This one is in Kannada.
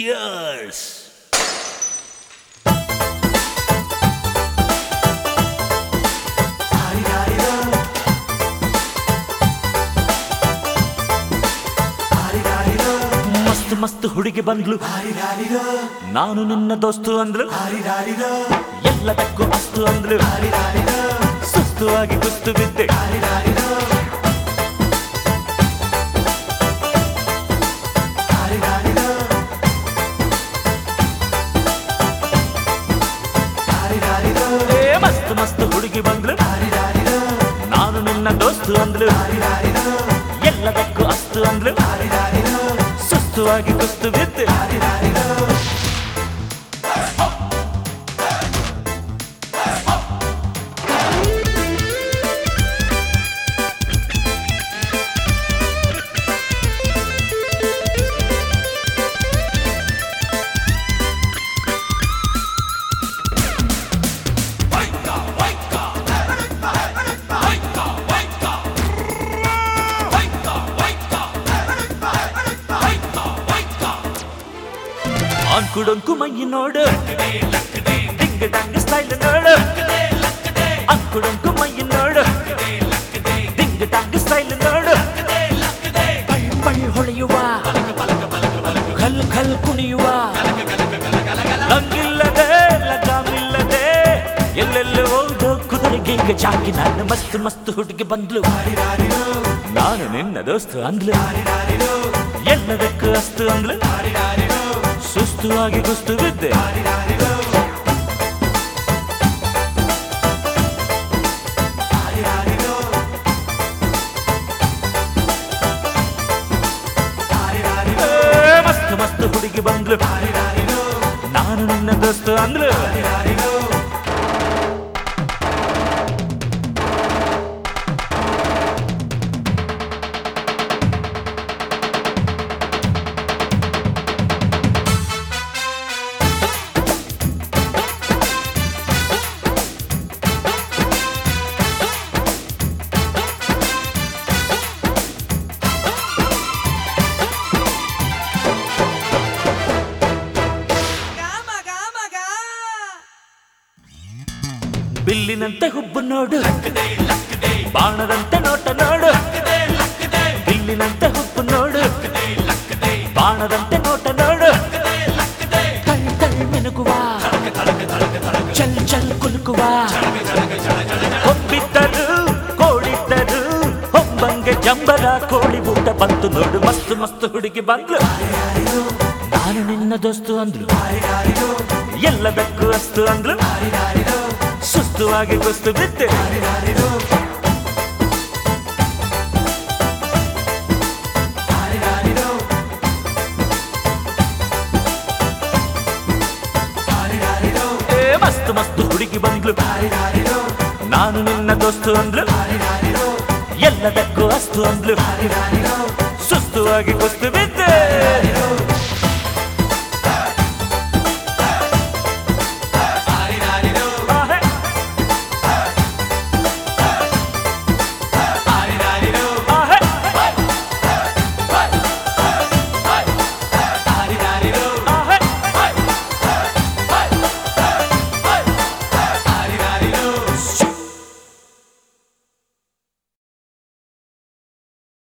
Cheers! ಮಸ್ತ್ ಮಸ್ತ್ ಹುಡುಗಿ ಬಂದ್ಲು, ನಾನು ನಿನ್ನ ದೋಸ್ತು ಅಂದ್ಲು, ಎಲ್ಲದಕ್ಕೂ ಅಸ್ತು ಅಂದ್ಲು, ಸುಸ್ತು ಆಗಿ ಕುಸ್ತು ಬಿದ್ದೆ. ಮಸ್ತ್ ಮಸ್ತ್ ಹುಡುಗಿ ಬಂದ್ಲು, ನಾನು ನಿನ್ನ ದೋಸ್ತು ಅಂದ್ಲು, ಎಲ್ಲದಕ್ಕೂ ಅಸ್ತು ಅಂದ್ಲು, ಸುಸ್ತು ಆಗಿ ಕುಸ್ತು ಬಿದ್ದೆ. ಅಂಕುಡೊಂಕು ಮೈ ನೋಡು, ಡಿಂಗ್ ಡಂಗ್ ಸ್ಟೈಲ್ ನೋಡು, ಅಂಕುಡೊಂಕು ಮೈ ನೋಡು, ಡಿಂಗ್ ಡಂಗ್ ಸ್ಟೈಲ್ ನೋಡು, ಪಳ್ ಪಳ್ ಹೊಳೆಯುವ, ಖಲ್ ಖಲ್ ಕುಣಿಯುವ, ಲಂಗಿಲ್ಲದೆ ಲಗಾಮಿಲ್ಲದೆ ಎಲ್ಲೆಲ್ಲೋ ಹೋದೋ ಕುದುರೆಗೆ ಈಗ ಜಾಕಿ. ನಾನು ಮಸ್ತ್ ಮಸ್ತ್ ಹುಡುಗಿ ಬಂದ್ಲು, ನಾನು ನಿನ್ನ ದೋಸ್ತು ಅಂದ್ಲು, ಎಲ್ಲದಕ್ಕೂ ಅಸ್ತು ಅಂದ್ಲು, ಸುಸ್ತು ಆಗಿ ಕುಸ್ತು ಬಿದ್ದೆ. ಮಸ್ತ್ ಮಸ್ತ್ ಹುಡುಗಿ ಬಂದ್ಲು, ನಾನು ನಿನ್ನ ದೋಸ್ತು ಅಂದ್ಲು. ಬಿಲ್ಲಿನಂತೆ ಹುಬ್ಬು ನೋಡು, ಬಾಣದಂತೆ ನೋಟ ನೋಡು, ಬಿಲ್ಲಿನಂತೆ ಹುಬ್ಬು ನೋಡು, ಬಾಣದಂತೆ ನೋಟ ನೋಡು, ತಳ್ ತಳ್ ಮಿನುಗುವ, ಚಲ್ ಚಲ್ ಕುಲುಕುವ, ಹೊಬ್ಬಿದ್ದರು ಕೋಳಿದ್ದರು ಹೊಂಬಂಗೆ ಜಂಬರ ಕೋಳಿ ಊಟ ಬಂತು ನೋಡು. ಮಸ್ತ್ ಮಸ್ತ್ ಹುಡುಗಿ ಬಂದ್ಲು, ನಾನು ನಿನ್ನ ದೋಸ್ತು ಅಂದ್ಲು, ಎಲ್ಲದಕ್ಕೂ ಅಸ್ತು ಅಂದ್ಲು, ಸುಸ್ತು ಆಗಿ ಕುಸ್ತು ಬಿದ್ದೆ. ಮಸ್ತ್ ಮಸ್ತ್ ಹುಡುಗಿ ಬಂದ್ಲು, ನಾನು ನಿನ್ನ ದೋಸ್ತು ಅಂದ್ಲು, ಎಲ್ಲದಕ್ಕೂ ಅಸ್ತು ಅಂದ್ಲು, ಸುಸ್ತು ಆಗಿ ಕುಸ್ತು ಬಿದ್ದೆ.